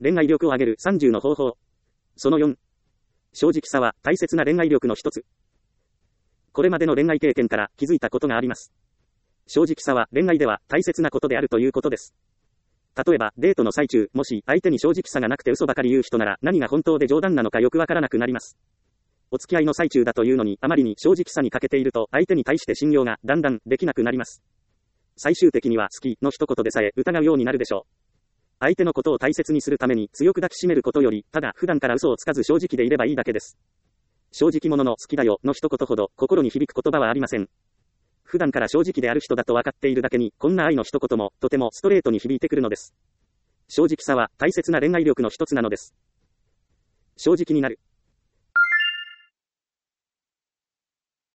恋愛力を上げる30の方法。その4。正直さは大切な恋愛力の一つ。これまでの恋愛経験から気づいたことがあります。正直さは恋愛では大切なことであるということです。例えば、デートの最中、もし相手に正直さがなくて嘘ばかり言う人なら何が本当で冗談なのかよくわからなくなります。お付き合いの最中だというのにあまりに正直さに欠けていると相手に対して信用がだんだんできなくなります。最終的には好きの一言でさえ疑うようになるでしょう。相手のことを大切にするために強く抱きしめることより、ただ普段から嘘をつかず正直でいればいいだけです。正直者の好きだよの一言ほど心に響く言葉はありません。普段から正直である人だと分かっているだけに、こんな愛の一言もとてもストレートに響いてくるのです。正直さは大切な恋愛力の一つなのです。正直になる。